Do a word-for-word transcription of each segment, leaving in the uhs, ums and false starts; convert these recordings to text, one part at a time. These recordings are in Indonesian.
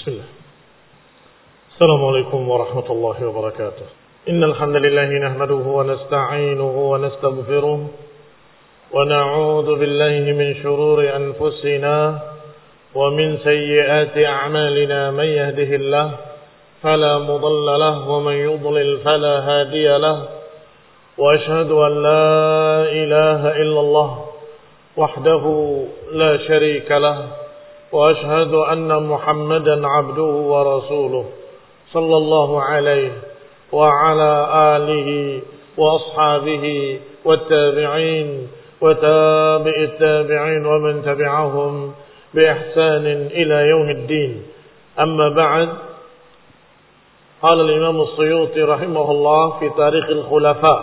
بسم الله. السلام عليكم ورحمة الله وبركاته. إن الحمد لله نحمده ونستعينه ونستغفره ونعوذ بالله من شرور أنفسنا ومن سيئات أعمالنا. من يهده الله فلا مضل له ومن يضلل فلا هادي له وأشهد أن لا إله إلا الله وحده لا شريك له وأشهد أن محمدا عبده ورسوله صلى الله عليه وعلى آله وأصحابه والتابعين وتابع التابعين ومن تبعهم بإحسان إلى يوم الدين. أما بعد، قال الإمام السيوطي رحمه الله في تاريخ الخلفاء: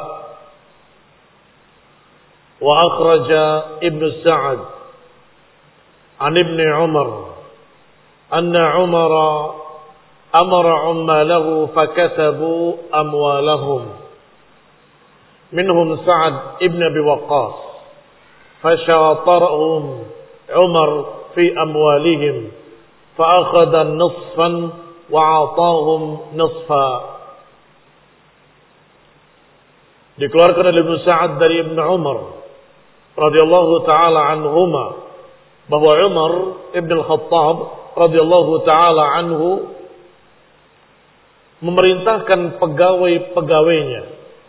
وأخرج ابن السعد عن ابن عمر أن عمر أمر عماله فكتبوا أموالهم، منهم سعد ابن أبي وقاص، فشاطرهم عمر في أموالهم فأخذ نصفا وأعطاهم نصفا. Dikeluarkan oleh Ibnu Sa'ad dari Ibnu Umar radhiyallahu taala anhuma bahwa Umar Ibn Al-Khattab radhiyallahu taala anhu memerintahkan pegawai-pegawainya,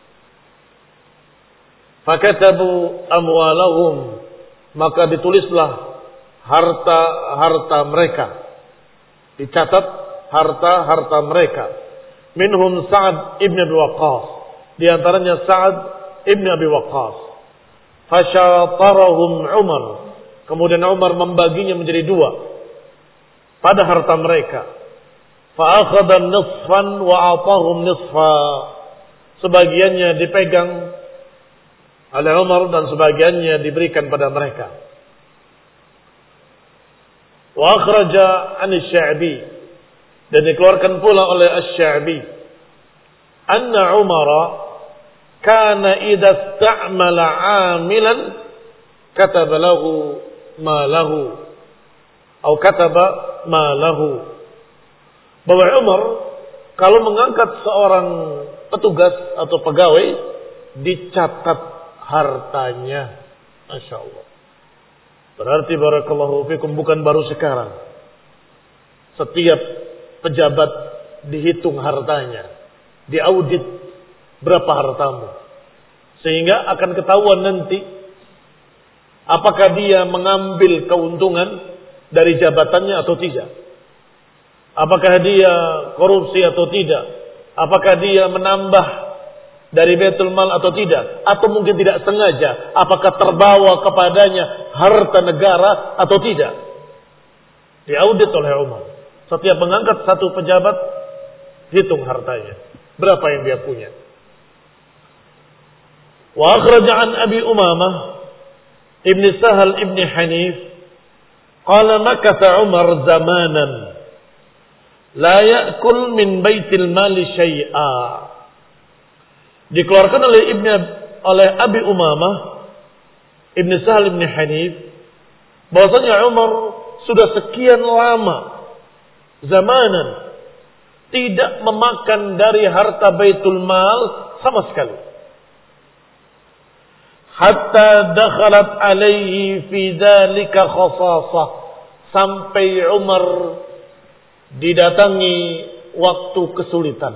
fakatabu amwalahum, maka ditulislah harta-harta mereka, dicatat harta-harta mereka. Minhum Sa'ad ibn Abi Waqqas, di antaranya Sa'ad ibn Abi Waqqas. Fasyatarahum Umar, kemudian Umar membaginya menjadi dua pada harta mereka. Fa'akhadha nisfan wa a'tahum nisfa, sebagiannya dipegang oleh Umar dan sebagiannya diberikan pada mereka. Wa akhraja an asy-Sya'bi, dan dikeluarkan pula oleh asy-Sya'bi, anna Umar kana idza ista'mala 'amilan kataba lahu ma lahu atau kataba ma lahu, bahwa Umar kalau mengangkat seorang petugas atau pegawai dicatat hartanya. Masya Allah. Berarti barakallahu fikum bukan baru sekarang. Setiap pejabat dihitung hartanya, diaudit berapa hartamu, sehingga akan ketahuan nanti apakah dia mengambil keuntungan dari jabatannya atau tidak, apakah dia korupsi atau tidak, apakah dia menambah dari Baitul Mal atau tidak, atau mungkin tidak sengaja, apakah terbawa kepadanya harta negara atau tidak. Diaudit oleh Umar. Setiap mengangkat satu pejabat, hitung hartanya, berapa yang dia punya. Wa akhraja an Abi Umamah Ibn Sahal Ibn Hanif qala makatha Umar zamanan la ya'kul min baitil mali syai'a. Dikeluarkan oleh Ibn oleh Abi Umamah Ibn Sahal Ibn Hanif bahwasanya Umar sudah sekian lama zamanan tidak memakan dari harta Baitul Mal sama sekali. Hatta dakhalat alaihi fi dzalika khasasah, sampai Umar didatangi waktu kesulitan.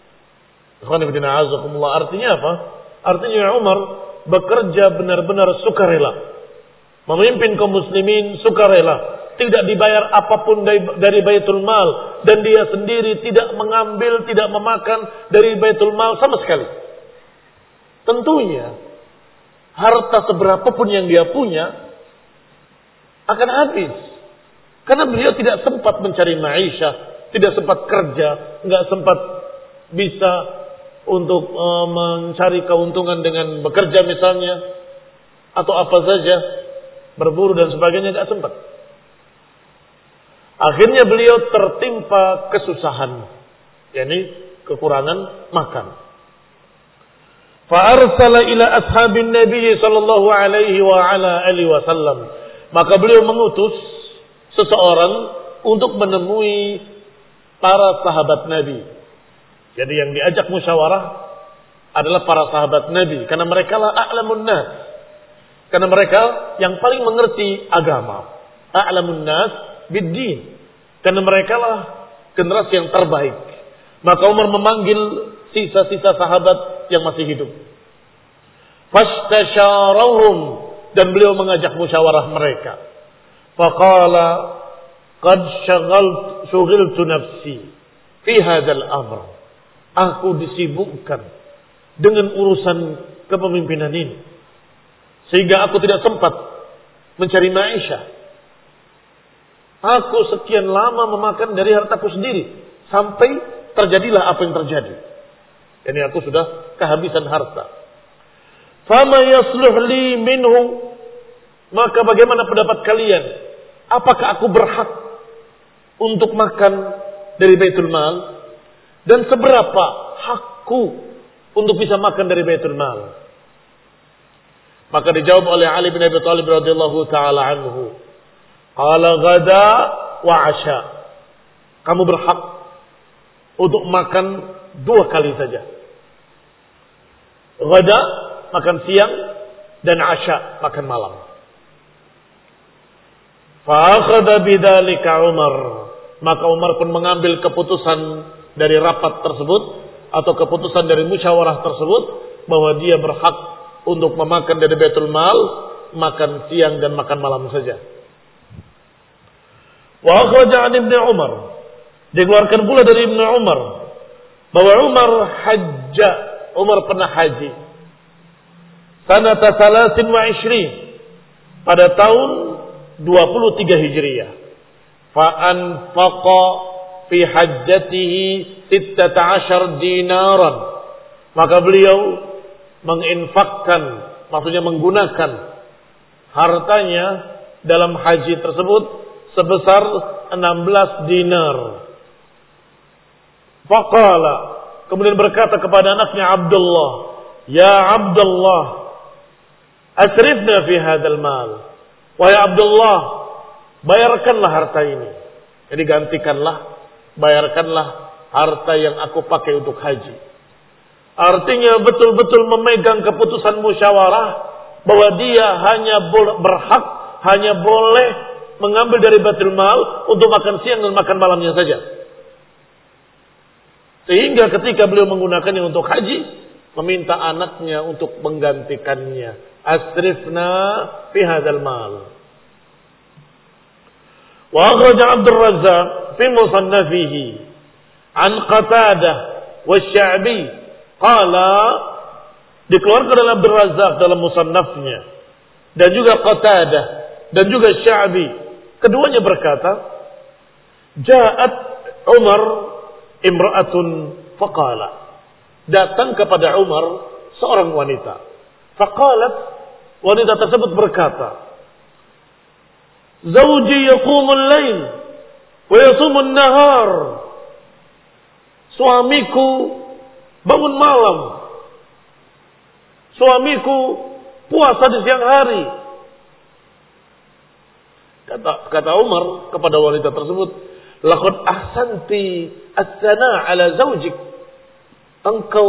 Artinya apa? Artinya Umar bekerja benar-benar sukarela, memimpin kaum muslimin sukarela, tidak dibayar apapun dari, dari Baitul Mal, dan dia sendiri tidak mengambil, tidak memakan dari Baitul Mal sama sekali. Tentunya harta seberapapun yang dia punya akan habis, karena beliau tidak sempat mencari maisha, tidak sempat kerja, nggak sempat bisa untuk uh, mencari keuntungan dengan bekerja misalnya, atau apa saja, berburu dan sebagainya, nggak sempat. Akhirnya beliau tertimpa kesusahan, yakni kekurangan makan. Fa'arsala ila ashabin Nabi sallallahu alaihi wa ala alihi wasallam. Maka beliau mengutus seseorang untuk menemui para sahabat Nabi. Jadi yang diajak musyawarah adalah para sahabat Nabi. Karena mereka lah a'lamun nas. Karena mereka yang paling mengerti agama. A'lamun nas bid-din. Karena mereka lah generasi yang terbaik. Maka Umar memanggil sisa-sisa sahabat yang masih hidup. Fastasharahum, dan beliau mengajak musyawarah mereka. Faqala qad syaghaltu syughiltu nafsi fi hadzal amr. Aku disibukkan dengan urusan kepemimpinan ini sehingga aku tidak sempat mencari maisha. Aku sekian lama memakan dari hartaku sendiri sampai terjadilah apa yang terjadi. Ini aku sudah kehabisan harta. Fama yasluh li minhu, maka bagaimana pendapat kalian? Apakah aku berhak untuk makan dari Baitul Mal? Dan seberapa hakku untuk bisa makan dari Baitul Mal? Maka dijawab oleh Ali bin Abi Thalib radhiyallahu taala anhu, qala ghada wa 'asha. Kamu berhak untuk makan dua kali saja. Ghada, makan siang, dan 'asha, makan malam. Fa akhadha bidzalika Umar. Maka Umar pun mengambil keputusan dari rapat tersebut atau keputusan dari musyawarah tersebut bahwa dia berhak untuk memakan dari Baitul Mal, makan siang dan makan malam saja. Wa akhraja an Ibnu Umar, dikeluarkan pula dari Ibnu Umar bahwa Umar hajja, Umar pernah haji. Sanata salasin wa ishrin, pada tahun dua puluh tiga Hijriah. Fa anfaqa fi hajjatihi sittata ashar dinaran. Maka beliau menginfakkan, maksudnya menggunakan hartanya dalam haji tersebut sebesar enam belas dinar. Faqala, kemudian berkata kepada anaknya Abdullah, ya Abdullah, asrifna fi hadzal mal. Wahai Abdullah, bayarkanlah harta ini. Jadi gantikanlah, bayarkanlah harta yang aku pakai untuk haji. Artinya betul-betul memegang keputusan musyawarah bahwa dia hanya berhak, hanya boleh mengambil dari Baitul Mal untuk makan siang dan makan malamnya saja. Sehingga ketika beliau menggunakannya untuk haji, meminta anaknya untuk menggantikannya. Asrifna fi hadzal mal. Wa akhraja Abdul Razzaq fi musannafihi an Qatadah wa Sya'bi qala, dikeluarkan oleh Abdul Razzaq dalam musannafnya, dan juga Qatadah dan juga Sya'bi, keduanya berkata, ja'at Umar imra'atun faqala, datang kepada Umar seorang wanita. Faqalat, wanita tersebut berkata, zawji yaqumul lail wa yasumun nahar. Suamiku bangun malam, suamiku puasa di siang hari. Kata, kata Umar kepada wanita tersebut, laqad ahsanti as-sana ala zawjik. Engkau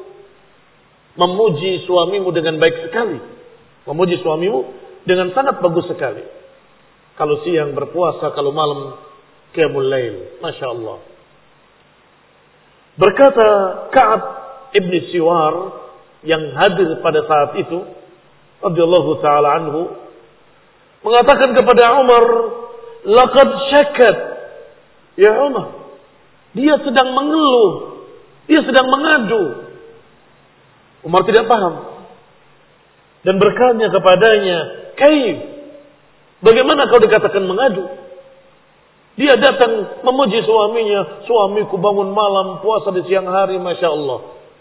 memuji suamimu dengan baik sekali. Memuji suamimu dengan sangat bagus sekali. Kalau siang berpuasa, kalau malam qiyamul lail. Masya Allah. Berkata Ka'ab ibn Siwar yang hadir pada saat itu, radhiyallahu ta'ala anhu, mengatakan kepada Umar, laqad syakat ya Umar, dia sedang mengeluh, dia sedang mengadu. Umar tidak paham dan berkata kepadanya, kaif, bagaimana kau dikatakan mengadu? Dia datang memuji suaminya, suamiku bangun malam, puasa di siang hari, Masya Allah.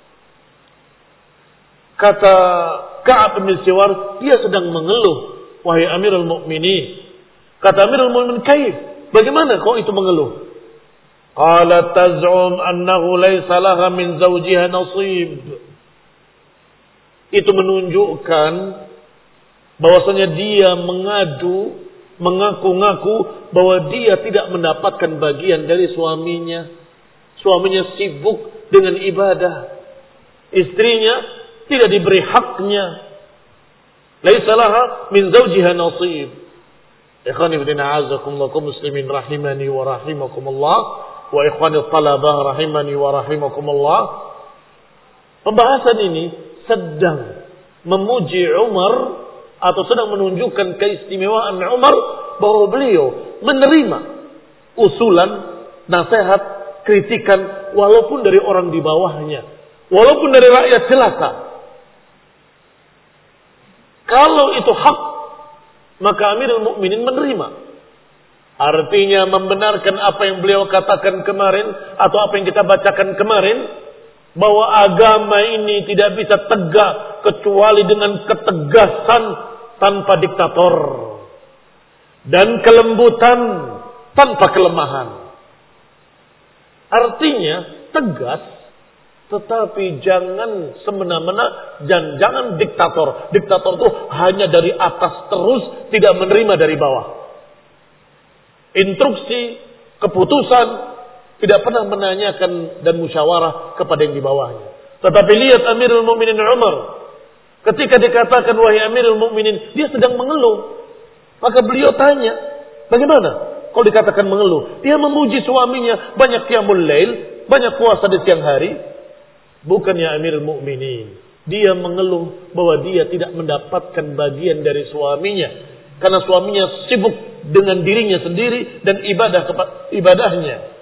Kata Ka'ab bin Siwar, dia sedang mengeluh. Wahai Amirul Mukminin, kata Amirul Mukminin, kaif, bagaimana kau itu mengeluh? Qala taz'um annahu laysa laha min zawjiha nasib. Itu menunjukkan bahwasanya dia mengadu, mengaku-ngaku bahwa dia tidak mendapatkan bagian dari suaminya. Suaminya sibuk dengan ibadah. Istrinya tidak diberi haknya. Laisa laha min zawjiha nasib. Ikhwani fillah a'azzakumullah muslimin rahimani wa rahimakumullah wa ikhwani talabah rahimani wa rahimakumullah. Pembahasan ini sedang memuji Umar atau sedang menunjukkan keistimewaan Umar bahwa beliau menerima usulan, nasihat, kritikan walaupun dari orang di bawahnya, walaupun dari rakyat jelata. Kalau itu hak, maka Amirul Mukminin menerima. Artinya membenarkan apa yang beliau katakan kemarin atau apa yang kita bacakan kemarin, bahwa agama ini tidak bisa tegak kecuali dengan ketegasan tanpa diktator dan kelembutan tanpa kelemahan. Artinya tegas, tetapi jangan semena-mena dan jangan diktator. Diktator itu hanya dari atas terus, tidak menerima dari bawah. Instruksi, keputusan, tidak pernah menanyakan dan musyawarah kepada yang di bawahnya. Tetapi lihat Amirul Mukminin Umar, ketika dikatakan wahai Amirul Mukminin, dia sedang mengeluh. Maka beliau tanya, bagaimana kalau dikatakan mengeluh? Dia memuji suaminya, banyak qiyamul lail, banyak puasa di siang hari. Bukannya Amirul Mukminin, dia mengeluh bahwa dia tidak mendapatkan bagian dari suaminya karena suaminya sibuk dengan dirinya sendiri dan ibadah ibadahnya.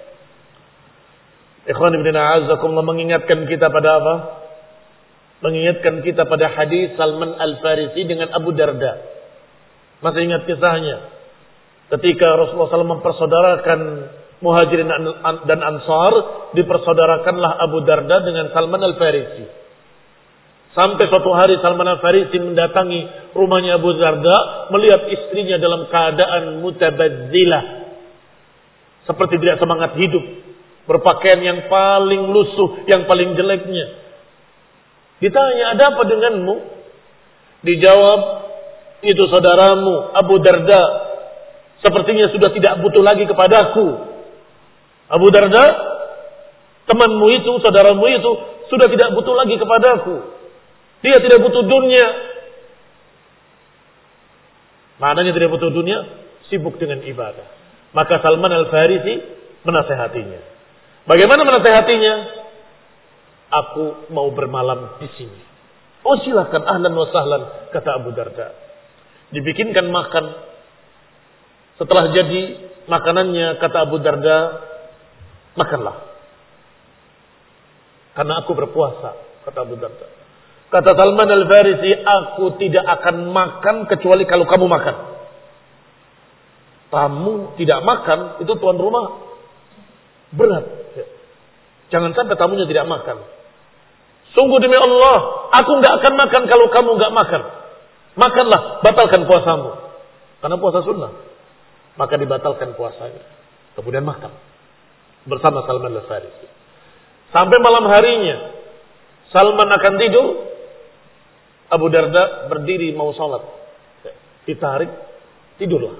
Ikhwan ibn a'azakumullah, mengingatkan kita pada apa? Mengingatkan kita pada hadis Salman Al-Farisi dengan Abu Darda. Masih ingat kisahnya? Ketika Rasulullah shallallahu alaihi wasallam mempersaudarakan Muhajirin dan Ansar, dipersaudarakanlah Abu Darda dengan Salman Al-Farisi. Sampai suatu hari Salman Al-Farisi mendatangi rumahnya Abu Darda, melihat istrinya dalam keadaan mutabazzilah, seperti tidak semangat hidup, berpakaian yang paling lusuh, yang paling jeleknya. Ditanya, ada apa denganmu? Dijawab, itu saudaramu Abu Darda sepertinya sudah tidak butuh lagi kepadaku. Abu Darda, temanmu itu, saudaramu itu sudah tidak butuh lagi kepadaku. Dia tidak butuh dunia. Maknanya tidak butuh dunia, sibuk dengan ibadah. Maka Salman Al-Farisi menasehatinya. Bagaimana menasehatinya? Aku mau bermalam di sini. Oh silakan, ahlan wa sahlan, kata Abu Darda. Dibikinkan makan. Setelah jadi makanannya, kata Abu Darda, makanlah. Karena aku berpuasa, kata Abu Darda. Kata Salman Al-Farisi, aku tidak akan makan kecuali kalau kamu makan. Tamu tidak makan, itu tuan rumah berat. Jangan sampai tamunya tidak makan. Sungguh demi Allah, aku nggak akan makan kalau kamu nggak makan. Makanlah, batalkan puasamu. Karena puasa sunnah. Maka dibatalkan puasanya. Kemudian makan bersama Salman Al-Farisi. Sampai malam harinya, Salman akan tidur. Abu Darda berdiri mau sholat. Ditarik, tidurlah.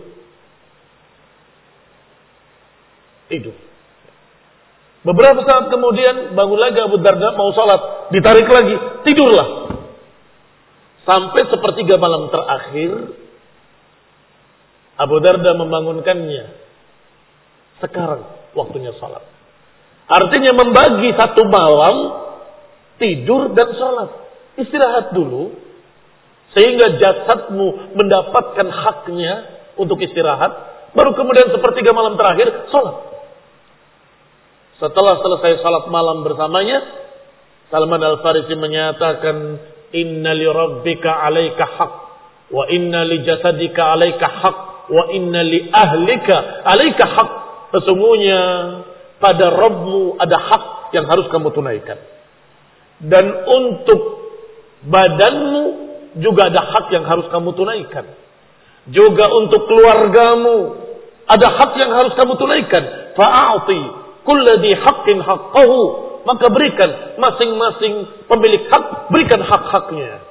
Tidur. Beberapa saat kemudian bangun lagi Abu Darda mau sholat, ditarik lagi, tidurlah. Sampai sepertiga malam terakhir, Abu Darda membangunkannya. Sekarang waktunya sholat. Artinya membagi satu malam, tidur dan sholat. Istirahat dulu, sehingga jasadmu mendapatkan haknya untuk istirahat. Baru kemudian sepertiga malam terakhir, sholat. Setelah selesai salat malam bersamanya, Salman Al-Farisi menyatakan, inna li rabbika alaika haq, wa inna li jasadika alaika haq, wa inna li ahlika alaika haq. Sesungguhnya pada Rabbmu ada hak yang harus kamu tunaikan. Dan untuk badanmu juga ada hak yang harus kamu tunaikan. Juga untuk keluargamu ada hak yang harus kamu tunaikan. Fa'ati kulladhi haqqin haqqahu, maka berikan masing-masing pemilik hak, berikan hak-haknya.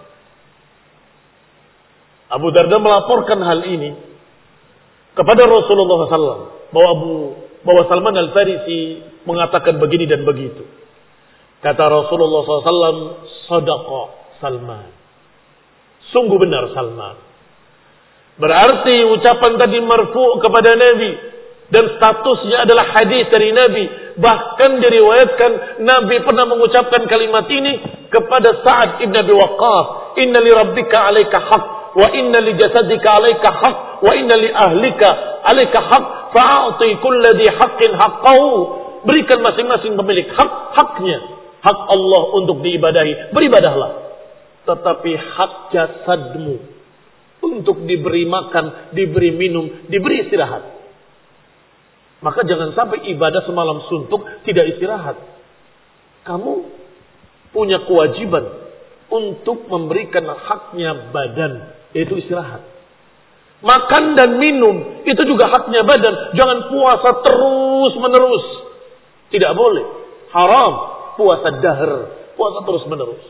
Abu Darda melaporkan hal ini kepada Rasulullah shallallahu alaihi wasallam bahwa Abu bahwa Salman Al-Farisi mengatakan begini dan begitu. Kata Rasulullah shallallahu alaihi wasallam, "Shadaqa Salman." Sungguh benar Salman. Berarti ucapan tadi marfu kepada Nabi dan statusnya adalah hadis dari Nabi. Bahkan diriwayatkan Nabi pernah mengucapkan kalimat ini kepada Sa'ad ibn Abi Waqqas, "Inna li rabbika 'alaika haqq wa inna li jasadika 'alaika haqq wa inna li ahlika 'alaika haqq fa'ati kulli dhi haqqin haqqahu." Berikan masing-masing pemilik hak haknya. Hak Allah untuk diibadahi, beribadahlah. Tetapi hak jasadmu untuk diberi makan, diberi minum, diberi istirahat. Maka jangan sampai ibadah semalam suntuk tidak istirahat. Kamu punya kewajiban untuk memberikan haknya badan, yaitu istirahat. Makan dan minum itu juga haknya badan. Jangan puasa terus menerus. Tidak boleh. Haram. Puasa dahr. Puasa terus menerus.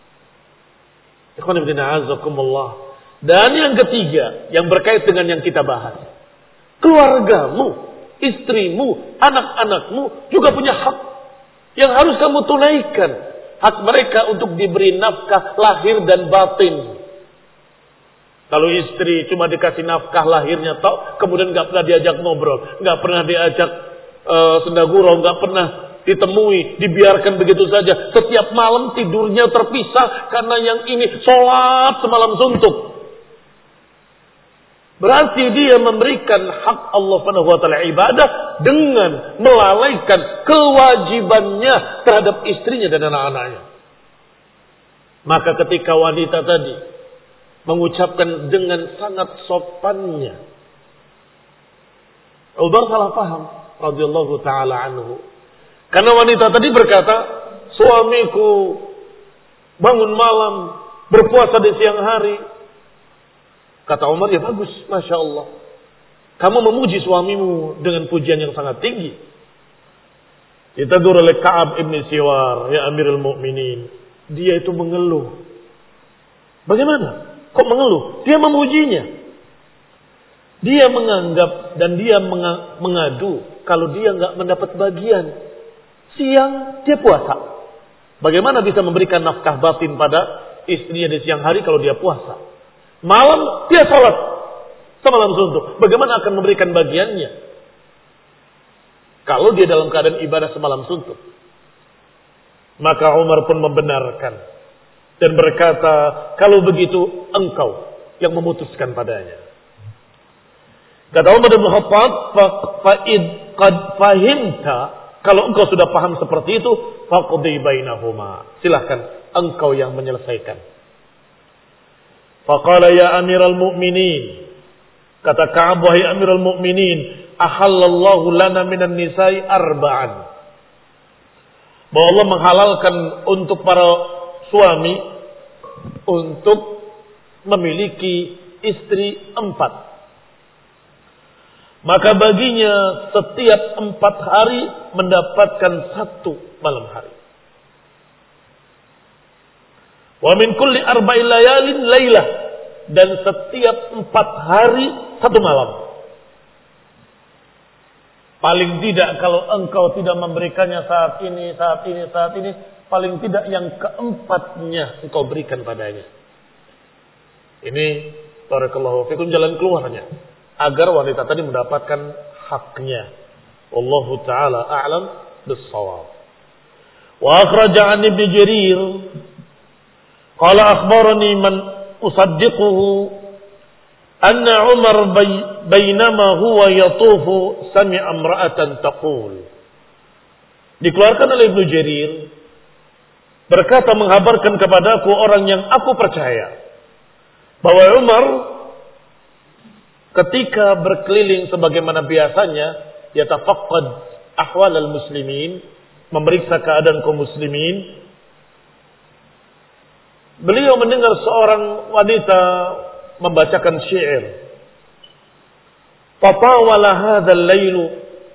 Dan yang ketiga, yang berkait dengan yang kita bahas. Keluargamu, istrimu, anak-anakmu juga punya hak yang harus kamu tunaikan. Hak mereka untuk diberi nafkah lahir dan batin. Kalau istri cuma dikasih nafkah lahirnya tok, kemudian nggak pernah diajak ngobrol, nggak pernah diajak uh, sendagurau, nggak pernah ditemui, dibiarkan begitu saja. Setiap malam tidurnya terpisah karena yang ini sholat semalam suntuk. Berarti dia memberikan hak Allah Subhanahu wa taala ibadah dengan melalaikan kewajibannya terhadap istrinya dan anak-anaknya. Maka ketika wanita tadi mengucapkan dengan sangat sopannya, Umar salah paham radhiyallahu taala anhu. Karena wanita tadi berkata, suamiku bangun malam, berpuasa di siang hari. Kata Umar, ya bagus, Masya Allah. Kamu memuji suamimu dengan pujian yang sangat tinggi. Ditegur oleh Ka'ab ibn Siwar, ya Amirul Mukminin. Dia itu mengeluh. Bagaimana? Kok mengeluh? Dia memujinya. Dia menganggap dan dia mengadu kalau dia nggak mendapat bagian. Siang dia puasa. Bagaimana bisa memberikan nafkah batin pada istrinya di siang hari kalau dia puasa? Malam dia sholat semalam suntuk. Bagaimana akan memberikan bagiannya kalau dia dalam keadaan ibadah semalam suntuk? Maka Umar pun membenarkan dan berkata, kalau begitu engkau yang memutuskan padanya. Kata Umar bin Khattab, fa'id qad fahimta, kalau engkau sudah paham seperti itu, faqdi bainahuma. Silakan engkau yang menyelesaikan. Faqala ya Amiral Mu'minin. Kata Ka'ab, wahai Amiral Mu'minin, ahallallahu lana minan nisa'i arba'an. Bahwa Allah menghalalkan untuk para suami untuk memiliki istri empat. Maka baginya setiap empat hari mendapatkan satu malam hari. Wa min kulli arba'in layalin laylah. Dan setiap empat hari satu malam. Paling tidak kalau engkau tidak memberikannya saat ini, saat ini, saat ini. Paling tidak yang keempatnya engkau berikan padanya. Ini barakallahu fikum jalan keluarnya. Agar wanita tadi mendapatkan haknya. Wallahu ta'ala a'lam bis-shawab. Wa akhraja 'an Ibnu Jarir qala akhbarani man usaddiquhu anna Umar bainama huwa yatufu sami'a imra'atan taqul. Dikeluarkan oleh Ibnu Jarir berkata menghabarkan kepadaku orang yang aku percaya bahwa Umar ketika berkeliling sebagaimana biasanya, yatafaqqad ahwal al-muslimin, memeriksa keadaan kaum muslimin. Beliau mendengar seorang wanita membacakan syair. Tatawala hadha al-lailu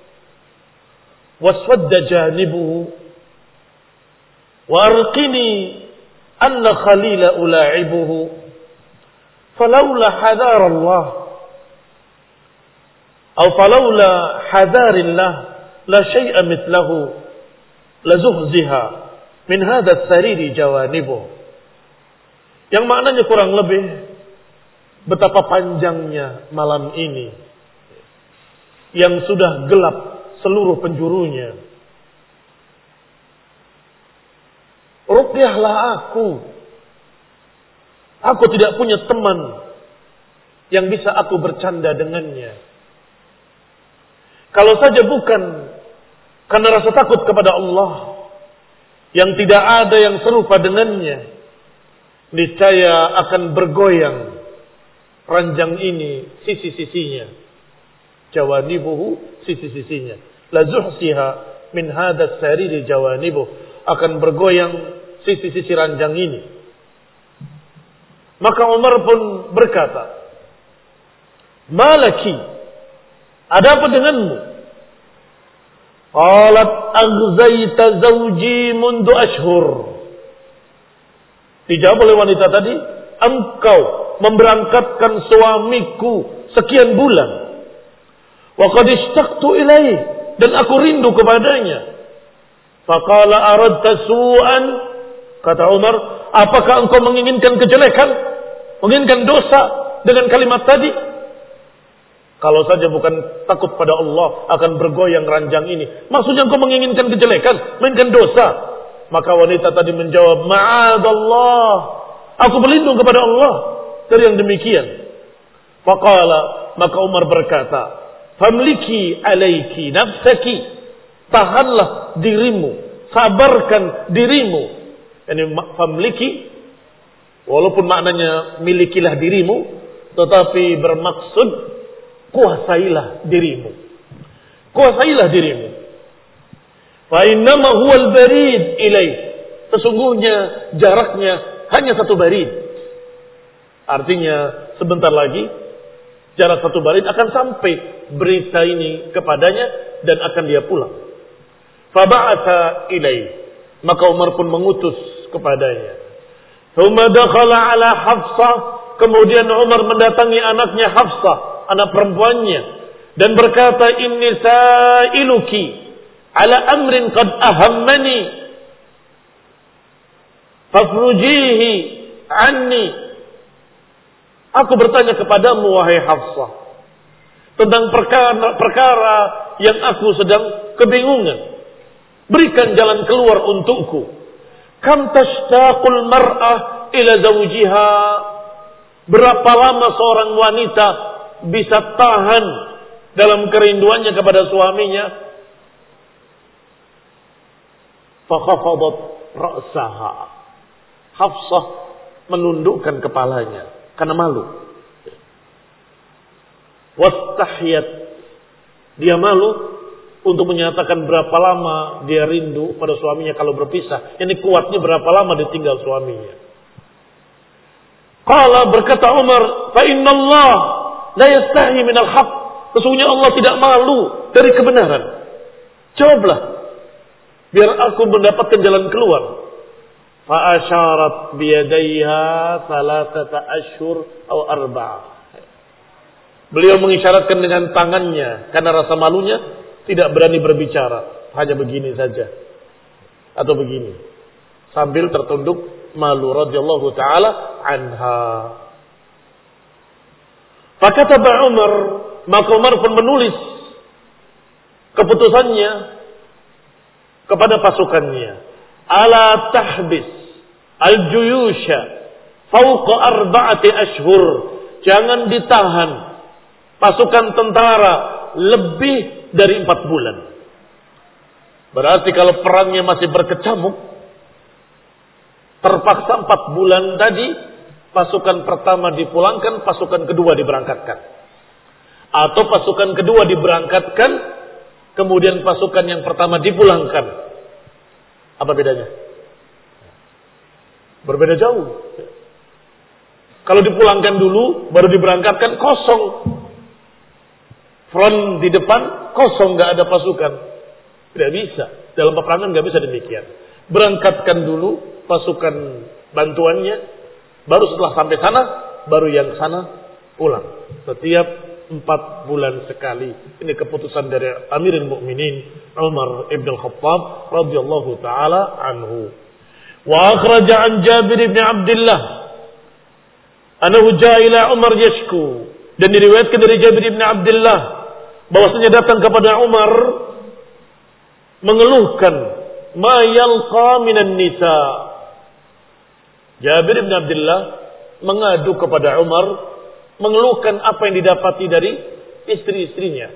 waswadda janibuhu wa arqini anna khalila ula'ibuhu falawla hadar Allah أو فلولا حذار الله la syai'a mithlahu la zuhziha min hadha sariri jawanibuh. Yang maknanya kurang lebih betapa panjangnya malam ini yang sudah gelap seluruh penjurunya. Ruqyahlah aku. Aku tidak punya teman yang bisa aku bercanda dengannya. Kalau saja bukan karena rasa takut kepada Allah yang tidak ada yang serupa dengannya, niscaya akan bergoyang ranjang ini sisi-sisinya. Jawanibuhu, sisi-sisinya. La zuhsiha min hadha sariri jawanibuh, akan bergoyang sisi-sisi ranjang ini. Maka Umar pun berkata, malaki, ada apa denganmu? Qalat aghzayta zawji mundu ashhur. Dijawab oleh wanita tadi, engkau memberangkatkan suamiku sekian bulan. Wa qad ishtaqtu ilaih, dan aku rindu kepadanya. Faqala aradta su'an, kata Umar, apakah engkau menginginkan kejelekan, menginginkan dosa dengan kalimat tadi? Kalau saja bukan takut pada Allah akan bergoyang ranjang ini, maksudnya engkau menginginkan kejelekan, menginginkan dosa. Maka wanita tadi menjawab, ma'adallah, aku berlindung kepada Allah dari yang demikian. Faqala, maka Umar berkata, famliki alaiki nafsaki, tahanlah dirimu, sabarkan dirimu. Ini famliki, walaupun maknanya milikilah dirimu, tetapi bermaksud kuasailah dirimu. Kuasailah dirimu. Fa innama huwal barid ilaih. Sesungguhnya jaraknya hanya satu barid. Artinya sebentar lagi jarak satu barid akan sampai berita ini kepadanya dan akan dia pulang. Fa ba'atha ilaih. Maka Umar pun mengutus kepadanya. Tsumma dakhala ala Hafsah, kemudian Umar mendatangi anaknya Hafsah, anak perempuannya, dan berkata, inni sa'iluki ala amrin qad ahammani fafrujihi anni. Aku bertanya kepadamu wahai Hafsah tentang perkara, perkara yang aku sedang kebingungan. Berikan jalan keluar untukku. Kam tashtaqul mar'ah ila zawjiha. Berapa lama seorang wanita bisa tahan dalam kerinduannya kepada suaminya? Fakhafadat ra'saha. Hafsah menundukkan kepalanya karena malu. Wastahyat, dia malu untuk menyatakan berapa lama dia rindu pada suaminya kalau berpisah. Ini kuatnya berapa lama ditinggal suaminya. Qala, berkata Umar, fa inna Allah la yastahi minal haq. Sesungguhnya Allah tidak malu dari kebenaran. Jawablah, biar aku mendapatkan jalan keluar. Fa asyarat biyadaiha thalathata ashhur aw arba'ah. Beliau mengisyaratkan dengan tangannya karena rasa malunya tidak berani berbicara, hanya begini saja atau begini sambil tertunduk malu radhiyallahu taala anha. Fakataba Umar, maka Umar pun menulis keputusannya kepada pasukannya, ala tahbis al-juyusha fauqa arba'ati ashhur, jangan ditahan pasukan tentara lebih dari empat bulan. Berarti kalau perangnya masih berkecamuk, terpaksa empat bulan tadi pasukan pertama dipulangkan, pasukan kedua diberangkatkan. Atau pasukan kedua diberangkatkan, kemudian pasukan yang pertama dipulangkan. Apa bedanya? Berbeda jauh. Kalau dipulangkan dulu, baru diberangkatkan, kosong. Front di depan kosong, nggak ada pasukan. Tidak bisa. Dalam peperangan nggak bisa demikian. Berangkatkan dulu pasukan bantuannya, baru setelah sampai sana, baru yang sana pulang. Setiap empat bulan sekali. Ini keputusan dari Amirul Mukminin Umar ibn al-Khattab radhiyallahu taala anhu. Wa akhraja an Jabir ibn Abdullah annahu jaa ila Umar yashku, dan diriwayatkan dari Jabir ibn Abdullah bahwasanya datang kepada Umar mengeluhkan ma yalqa minan nisa. Jabir ibn Abdullah mengadu kepada Umar mengeluhkan apa yang didapati dari istri-istrinya.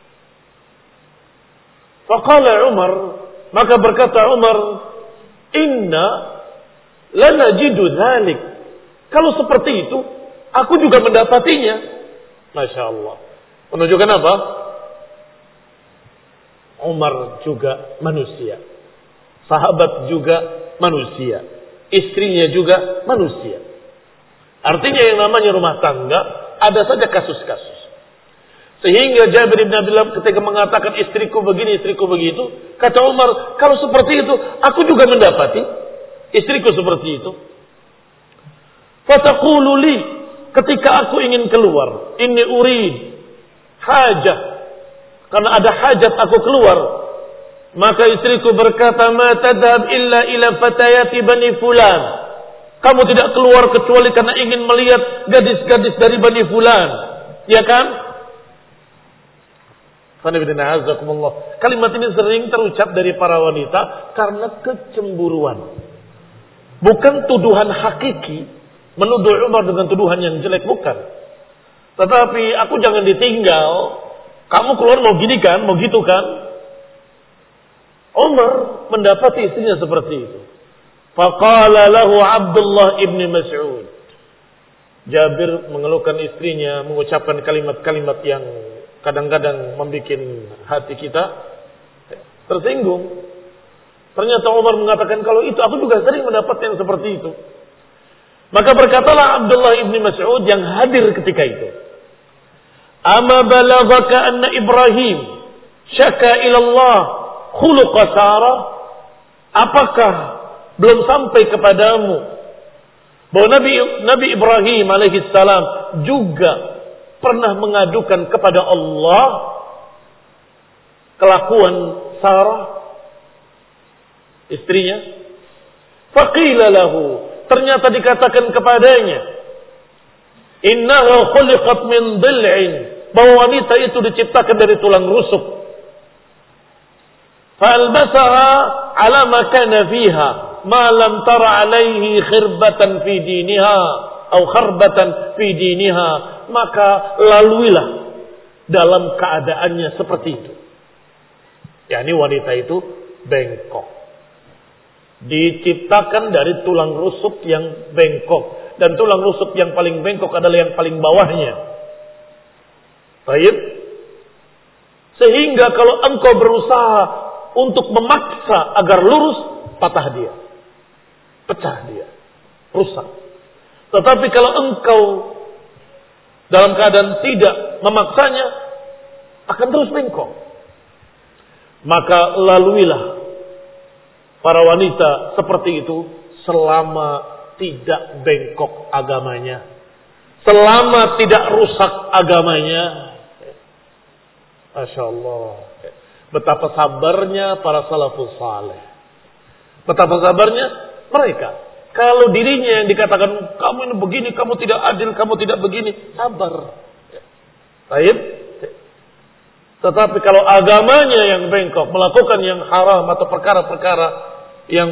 Faqala Umar, maka berkata Umar, inna lanajidu dzalik. Kalau seperti itu, aku juga mendapatinya. Masya Allah. Menunjukkan apa? Umar juga manusia. Sahabat juga manusia. Istrinya juga manusia. Artinya yang namanya rumah tangga ada saja kasus-kasus. Sehingga Jabir bin Abdullah ketika mengatakan istriku begini, istriku begitu, kata Umar, kalau seperti itu aku juga mendapati istriku seperti itu. Fataqulu li, ketika aku ingin keluar, inni urid hajah, karena ada hajat aku keluar, maka istriku berkata, ma tadhab illa ila fatayati bani fulan. Kamu tidak keluar kecuali karena ingin melihat gadis-gadis dari Bani Fulan. Ya kan? Kalimat ini sering terucap dari para wanita karena kecemburuan. Bukan tuduhan hakiki. Menuduh Umar dengan tuduhan yang jelek. Bukan. Tetapi aku jangan ditinggal. Kamu keluar mau gini kan? Mau gitu kan? Umar mendapati istrinya seperti itu. Faqala lahu Abdullah ibn Mas'ud. Jabir mengeluhkan istrinya, mengucapkan kalimat-kalimat yang kadang-kadang membuat hati kita tersinggung. Ternyata Umar mengatakan, kalau itu aku juga sering mendapat yang seperti itu. Maka berkatalah Abdullah ibn Mas'ud yang hadir ketika itu, ama balaghaka anna Ibrahim syaka ila Allah khuluqa Sarah? Apakah belum sampai kepadamu bahwa Nabi Nabi Ibrahim alaihissalam juga pernah mengadukan kepada Allah kelakuan Sarah istrinya? Faqila lahu, ternyata dikatakan kepadanya, innaha khuliqat min dhil'in, bahwa wanita itu diciptakan dari tulang rusuk. Fa'albasaha ala ma kana fiha ma lam tara alaihi khirbatan fi diniha atau kharbatan fi diniha, maka laluilah dalam keadaannya seperti itu. yakni wanita itu bengkok, diciptakan dari tulang rusuk yang bengkok, dan tulang rusuk yang paling bengkok adalah yang paling bawahnya. Baik, sehingga kalau engkau berusaha untuk memaksa agar lurus, patah dia, pecah dia, rusak. Tetapi kalau engkau dalam keadaan tidak memaksanya, akan terus bengkok. Maka laluilah para wanita seperti itu selama tidak bengkok agamanya, selama tidak rusak agamanya. Masya Allah, betapa sabarnya para salafus saleh, betapa sabarnya mereka. Kalau dirinya yang dikatakan kamu ini begini, kamu tidak adil, kamu tidak begini, sabar. Baik. Tetapi kalau agamanya yang bengkok, melakukan yang haram atau perkara-perkara yang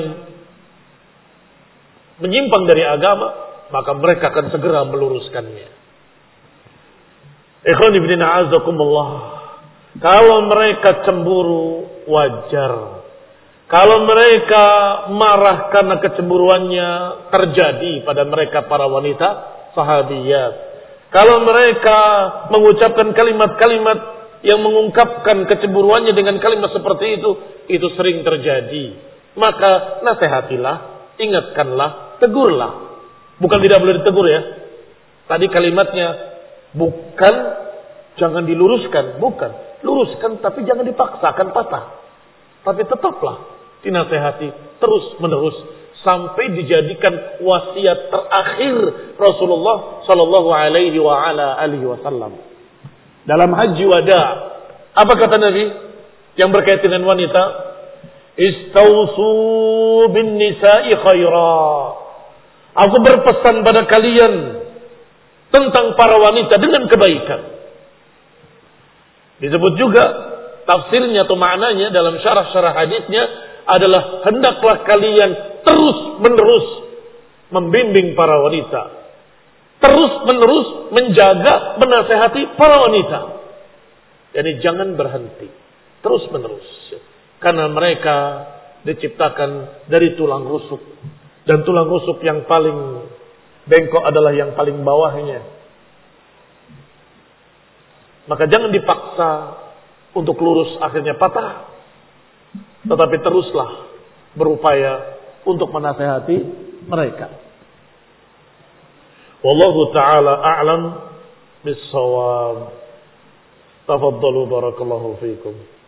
menyimpang dari agama, maka mereka akan segera meluruskannya. Ikhwan ibn a'azakumullah. Kalau mereka cemburu, wajar. Kalau mereka marah karena kecemburuannya terjadi pada mereka para wanita sahabiyat. Kalau mereka mengucapkan kalimat-kalimat yang mengungkapkan kecemburuannya dengan kalimat seperti itu, itu sering terjadi. Maka nasihatilah, ingatkanlah, tegurlah. Bukan tidak boleh ditegur ya. Tadi kalimatnya bukan jangan diluruskan, bukan. Luruskan tapi jangan dipaksakan patah. Tapi tetaplah dinasihati terus menerus sampai dijadikan wasiat terakhir Rasulullah sallallahu alaihi wa ala alihi wasallam. Dalam haji wada, apa kata Nabi yang berkaitan dengan wanita? Istausu bin nisa'i khaira. Aku berpesan pada kalian tentang para wanita dengan kebaikan. Disebut juga tafsirnya atau maknanya dalam syarah-syarah hadisnya adalah hendaklah kalian terus menerus membimbing para wanita, terus menerus menjaga, menasehati para wanita. Jadi jangan berhenti, terus menerus, karena mereka diciptakan dari tulang rusuk, dan tulang rusuk yang paling bengkok adalah yang paling bawahnya. Maka jangan dipaksa untuk lurus akhirnya patah, tetapi teruslah berupaya untuk menasehati mereka. Wallahu ta'ala a'lam bis-shawab. Tafaddalu barakallahu fiikum.